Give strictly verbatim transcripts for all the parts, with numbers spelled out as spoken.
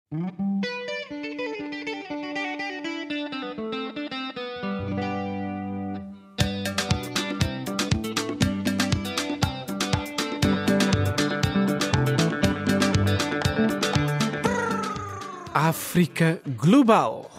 África Global.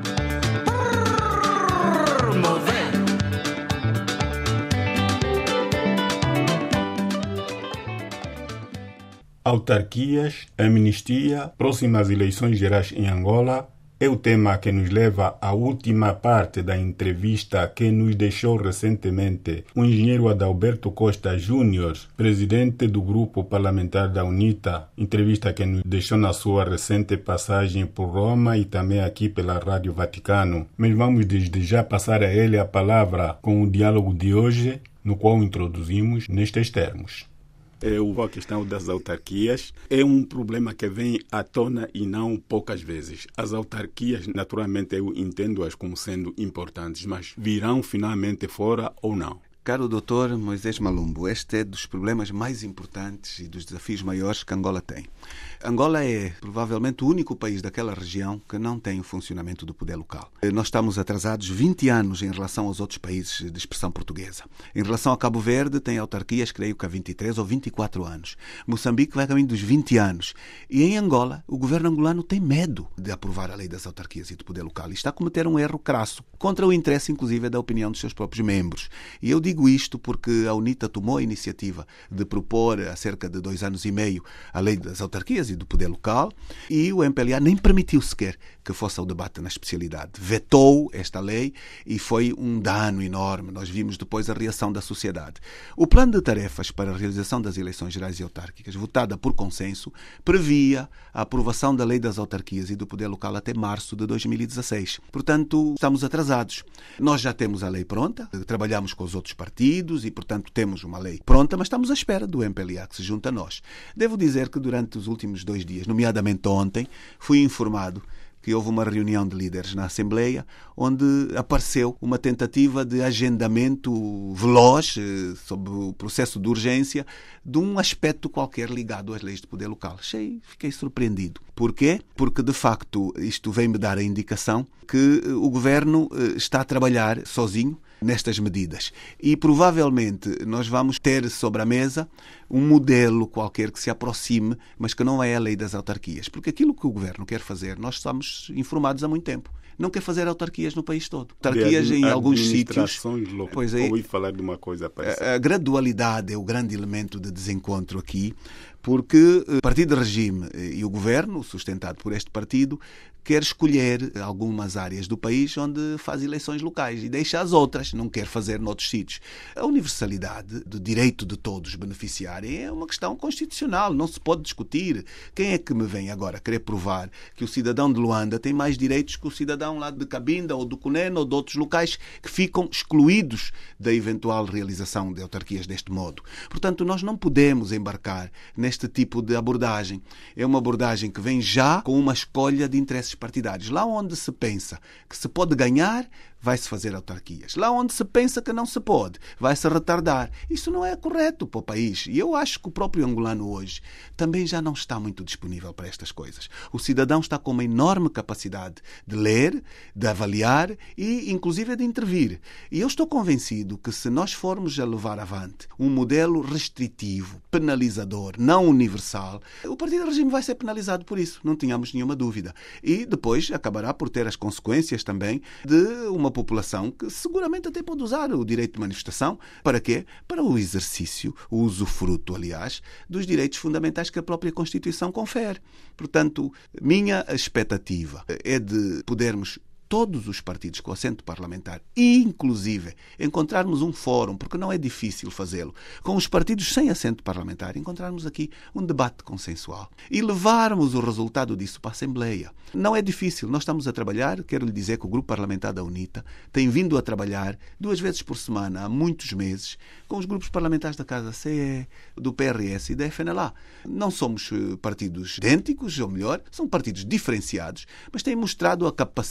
Autarquias, amnistia, próximas eleições gerais em Angola é o tema que nos leva à última parte da entrevista que nos deixou recentemente o engenheiro Adalberto Costa Júnior, presidente do grupo parlamentar da UNITA, entrevista que nos deixou na sua recente passagem por Roma e também aqui pela Rádio Vaticano. Mas vamos desde já passar a ele a palavra com o diálogo de hoje, no qual introduzimos nestes termos. É, a questão das autarquias é um problema que vem à tona e não poucas vezes. As autarquias, naturalmente, eu entendo-as como sendo importantes, mas virão finalmente fora ou não? Caro doutor Moisés Malumbo, este é dos problemas mais importantes e dos desafios maiores que Angola tem. Angola é provavelmente o único país daquela região que não tem o funcionamento do poder local. Nós estamos atrasados vinte anos em relação aos outros países de expressão portuguesa. Em relação a Cabo Verde, tem autarquias, creio que há vinte e três ou vinte e quatro anos. Moçambique vai caminho dos vinte anos. E em Angola, o governo angolano tem medo de aprovar a lei das autarquias e do poder local. E está a cometer um erro crasso, contra o interesse, inclusive, da opinião dos seus próprios membros. E eu digo isto porque a UNITA tomou a iniciativa de propor, há cerca de dois anos e meio, a lei das autarquias e do poder local, e o M P L A nem permitiu sequer que fosse ao debate na especialidade. Vetou esta lei e foi um dano enorme. Nós vimos depois a reação da sociedade. O plano de tarefas para a realização das eleições gerais e autárquicas, votada por consenso, previa a aprovação da lei das autarquias e do poder local até março de dois mil e dezasseis. Portanto, estamos atrasados. Nós já temos a lei pronta, trabalhamos com os outros partidos e, portanto, temos uma lei pronta, mas estamos à espera do M P L A que se junta a nós. Devo dizer que durante os últimos dois dias, nomeadamente ontem, fui informado que houve uma reunião de líderes na Assembleia onde apareceu uma tentativa de agendamento veloz eh, sobre o processo de urgência de um aspecto qualquer ligado às leis de poder local. Achei, fiquei surpreendido. Porquê? Porque, de facto, isto vem-me dar a indicação que o Governo eh, está a trabalhar sozinho nestas medidas. E provavelmente nós vamos ter sobre a mesa um modelo qualquer que se aproxime, mas que não é a lei das autarquias. Porque aquilo que o Governo quer fazer, nós estamos informados há muito tempo. Não quer fazer autarquias no país todo. Autarquias em alguns sítios. Pois é, ouvi falar de uma coisa parecida. A gradualidade é o grande elemento de desencontro aqui, porque o partido de regime e o governo, sustentado por este partido, quer escolher algumas áreas do país onde faz eleições locais e deixa as outras, não quer fazer noutros sítios. A universalidade do direito de todos beneficiarem é uma questão constitucional, não se pode discutir. Quem é que me vem agora querer provar que o cidadão de Luanda tem mais direitos que o cidadão lá de Cabinda ou do Cunene ou de outros locais que ficam excluídos da eventual realização de autarquias deste modo? Portanto, nós não podemos embarcar neste tipo de abordagem. É uma abordagem que vem já com uma escolha de interesses partidários. Lá onde se pensa que se pode ganhar, vai-se fazer autarquias. Lá onde se pensa que não se pode, vai-se retardar. Isso não é correto para o país. E eu acho que o próprio angolano hoje também já não está muito disponível para estas coisas. O cidadão está com uma enorme capacidade de ler, de avaliar e, inclusive, de intervir. E eu estou convencido que se nós formos a levar avante um modelo restritivo, penalizador, não universal, o partido de regime vai ser penalizado por isso. Não tínhamos nenhuma dúvida. E depois acabará por ter as consequências também de uma população que seguramente até pode usar o direito de manifestação. Para quê? Para o exercício, o usufruto, aliás, dos direitos fundamentais que a própria Constituição confere. Portanto, minha expectativa é de podermos todos os partidos com assento parlamentar e, inclusive, encontrarmos um fórum, porque não é difícil fazê-lo, com os partidos sem assento parlamentar, encontrarmos aqui um debate consensual e levarmos o resultado disso para a Assembleia. Não é difícil, nós estamos a trabalhar, quero lhe dizer que o Grupo Parlamentar da UNITA tem vindo a trabalhar duas vezes por semana, há muitos meses, com os grupos parlamentares da Casa C E, do P R S e da F N L A. Não somos partidos idênticos, ou melhor, são partidos diferenciados, mas têm mostrado a capacidade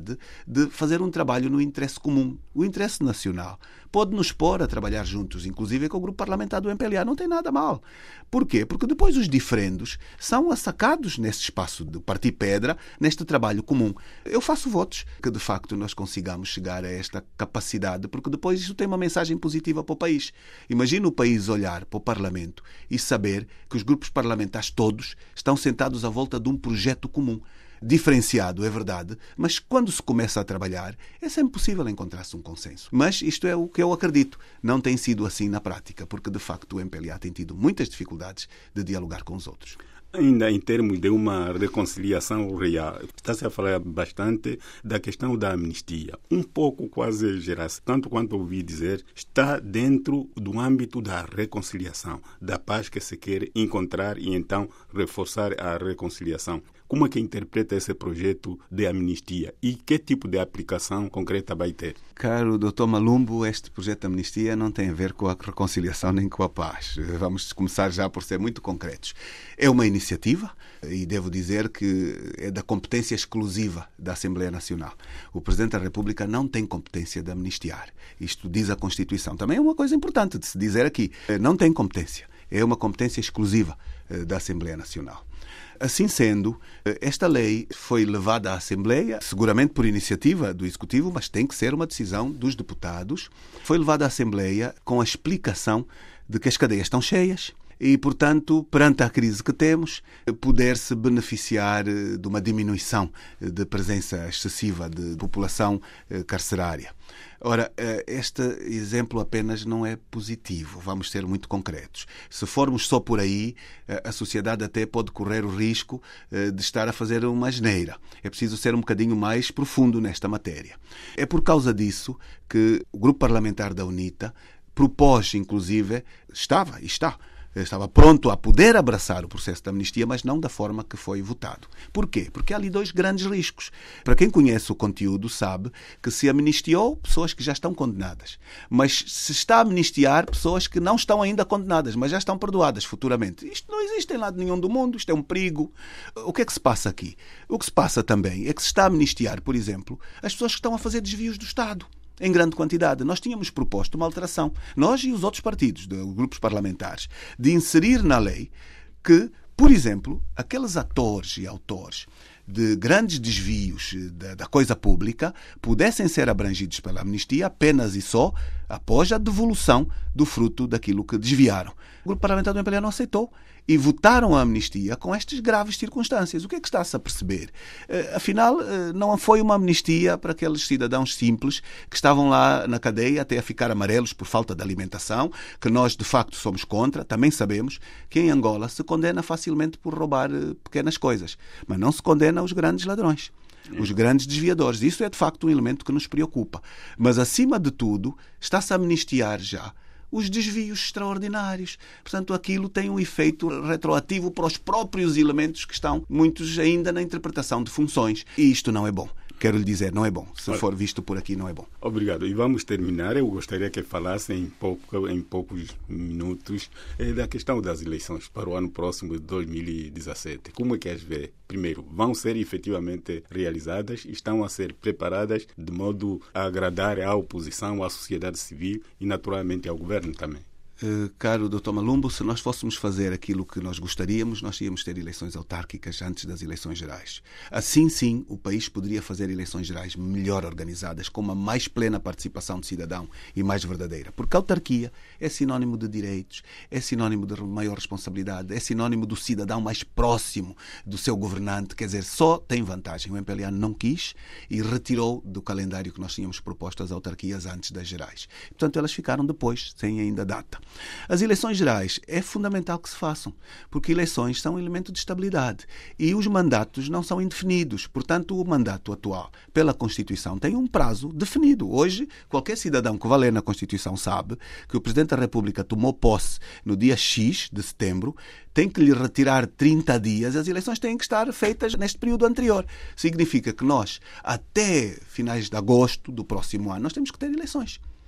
vontade de fazer um trabalho no interesse comum, o interesse nacional. Pode nos pôr a trabalhar juntos, inclusive com o grupo parlamentar do M P L A, não tem nada mal. Porquê? Porque depois os diferendos são assacados nesse espaço de partir pedra, neste trabalho comum. Eu faço votos que, de facto, nós consigamos chegar a esta capacidade, porque depois isso tem uma mensagem positiva para o país. Imagina o país olhar para o Parlamento e saber que os grupos parlamentares todos estão sentados à volta de um projeto comum. Diferenciado, é verdade, mas quando se começa a trabalhar é sempre possível encontrar-se um consenso. Mas isto é o que eu acredito. Não tem sido assim na prática, porque de facto o M P L A tem tido muitas dificuldades de dialogar com os outros. Ainda em termos de uma reconciliação real, está-se a falar bastante da questão da amnistia. Um pouco quase geral, tanto quanto ouvi dizer, está dentro do âmbito da reconciliação, da paz que se quer encontrar e então reforçar a reconciliação. Como é que interpreta esse projeto de amnistia e que tipo de aplicação concreta vai ter? Caro doutor Malumbo, este projeto de amnistia não tem a ver com a reconciliação nem com a paz. Vamos começar já por ser muito concretos. É uma iniciativa e devo dizer que é da competência exclusiva da Assembleia Nacional. O Presidente da República não tem competência de amnistiar. Isto diz a Constituição. Também é uma coisa importante de se dizer aqui. Não tem competência. É uma competência exclusiva da Assembleia Nacional. Assim sendo, esta lei foi levada à Assembleia, seguramente por iniciativa do Executivo, mas tem que ser uma decisão dos deputados. Foi levada à Assembleia com a explicação de que as cadeias estão cheias e, portanto, perante a crise que temos, poder-se beneficiar de uma diminuição de presença excessiva de população carcerária. Ora, este exemplo apenas não é positivo, vamos ser muito concretos. Se formos só por aí, a sociedade até pode correr o risco de estar a fazer uma asneira. É preciso ser um bocadinho mais profundo nesta matéria. É por causa disso que o grupo parlamentar da UNITA propôs, inclusive, estava e está, estava pronto a poder abraçar o processo de amnistia, mas não da forma que foi votado. Porquê? Porque há ali dois grandes riscos. Para quem conhece o conteúdo sabe que se amnistiou pessoas que já estão condenadas, mas se está a amnistiar pessoas que não estão ainda condenadas, mas já estão perdoadas futuramente. Isto não existe em lado nenhum do mundo, isto é um perigo. O que é que se passa aqui? O que se passa também é que se está a amnistiar, por exemplo, as pessoas que estão a fazer desvios do Estado. Em grande quantidade. Nós tínhamos proposto uma alteração, nós e os outros partidos, de grupos parlamentares, de inserir na lei que, por exemplo, aqueles atores e autores de grandes desvios da, da coisa pública pudessem ser abrangidos pela amnistia apenas e só após a devolução do fruto daquilo que desviaram. O grupo parlamentar do M P L A não aceitou e votaram a amnistia com estas graves circunstâncias. O que é que está-se a perceber? Afinal, não foi uma amnistia para aqueles cidadãos simples que estavam lá na cadeia até a ficar amarelos por falta de alimentação, que nós de facto somos contra. Também sabemos que em Angola se condena facilmente por roubar pequenas coisas, mas não se condena os grandes ladrões, os grandes desviadores. Isso é de facto um elemento que nos preocupa. Mas acima de tudo está-se a amnistiar já os desvios extraordinários. Portanto, aquilo tem um efeito retroativo para os próprios elementos que estão, muitos ainda, na interpretação de funções. E isto não é bom. Quero lhe dizer, não é bom. Se for visto por aqui, não é bom. Obrigado. E vamos terminar. Eu gostaria que falasse em, pouco, em poucos minutos eh, da questão das eleições para o ano próximo de dois mil e dezassete. Como é que as vê? Primeiro, vão ser efetivamente realizadas? Estão a ser preparadas de modo a agradar à oposição, à sociedade civil e, naturalmente, ao governo também? Uh, caro doutor Malumbo, se nós fôssemos fazer aquilo que nós gostaríamos, nós íamos ter eleições autárquicas antes das eleições gerais. Assim, sim, o país poderia fazer eleições gerais melhor organizadas, com uma mais plena participação do cidadão e mais verdadeira. Porque a autarquia é sinónimo de direitos, é sinónimo de maior responsabilidade, é sinónimo do cidadão mais próximo do seu governante. Quer dizer, só tem vantagem. O M P L A não quis e retirou do calendário que nós tínhamos proposto as autarquias antes das gerais. Portanto, elas ficaram depois, sem ainda data. As eleições gerais é fundamental que se façam, porque eleições são um elemento de estabilidade e os mandatos não são indefinidos. Portanto, o mandato atual, pela Constituição, tem um prazo definido. Hoje, qualquer cidadão que vá ler na Constituição sabe que o Presidente da República tomou posse no dia X de setembro, tem que lhe retirar trinta dias, as eleições têm que estar feitas neste período anterior. Significa que nós, até finais de agosto do próximo ano, nós temos que ter eleições.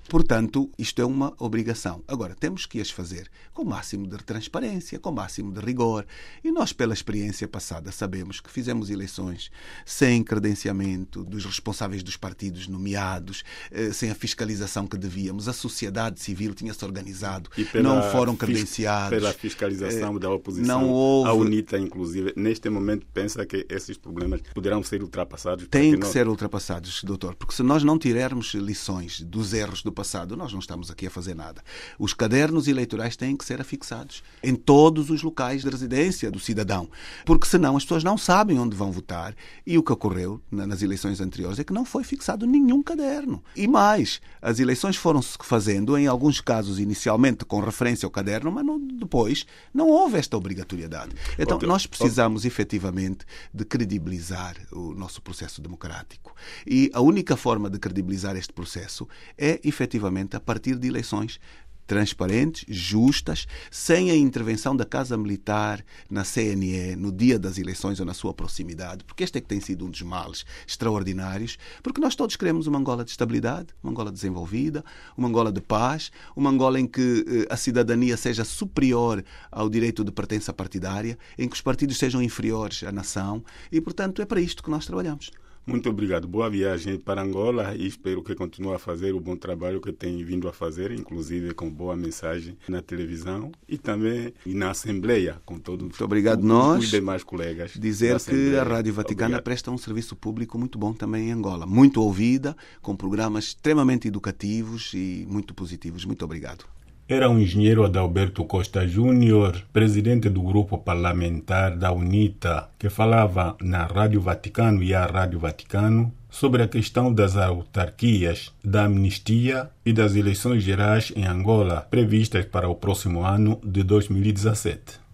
Portanto, isto é uma obrigação. Agora, temos que as fazer com o máximo de transparência, com o máximo de rigor. E nós, pela experiência passada, sabemos que fizemos eleições sem credenciamento dos responsáveis dos partidos nomeados, sem a fiscalização que devíamos. A sociedade civil tinha-se organizado, não foram credenciados. Pela fiscalização da oposição, não houve... a UNITA, inclusive, neste momento pensa que esses problemas poderão ser ultrapassados? Têm que não... ser ultrapassados, doutor, porque se nós não tivermos lições dos erros do passado, nós não estamos aqui a fazer nada. Os cadernos eleitorais têm que ser afixados em todos os locais de residência do cidadão, porque senão as pessoas não sabem onde vão votar, e o que ocorreu nas eleições anteriores é que não foi fixado nenhum caderno. E mais, as eleições foram-se fazendo, em alguns casos inicialmente com referência ao caderno, mas não, depois não houve esta obrigatoriedade. Então okay. nós precisamos okay. efetivamente de credibilizar o nosso processo democrático. E a única forma de credibilizar este processo é efetivamente a partir de eleições transparentes, justas, sem a intervenção da Casa Militar na C N E, no dia das eleições ou na sua proximidade, porque este é que tem sido um dos males extraordinários, porque nós todos queremos uma Angola de estabilidade, uma Angola desenvolvida, uma Angola de paz, uma Angola em que eh, a cidadania seja superior ao direito de pertença partidária, em que os partidos sejam inferiores à nação, e, portanto, é para isto que nós trabalhamos. Muito obrigado. Boa viagem para Angola e espero que continue a fazer o bom trabalho que tem vindo a fazer, inclusive com boa mensagem na televisão e também na Assembleia, com todos muito obrigado os, nós, os demais colegas. Dizer que a Rádio Vaticana obrigado. presta um serviço público muito bom também em Angola, muito ouvida, com programas extremamente educativos e muito positivos. Muito obrigado. Era o engenheiro Adalberto Costa Júnior, presidente do grupo parlamentar da UNITA, que falava na Rádio Vaticano e a Rádio Vaticano sobre a questão das autarquias, da amnistia e das eleições gerais em Angola, previstas para o próximo ano de dois mil e dezassete.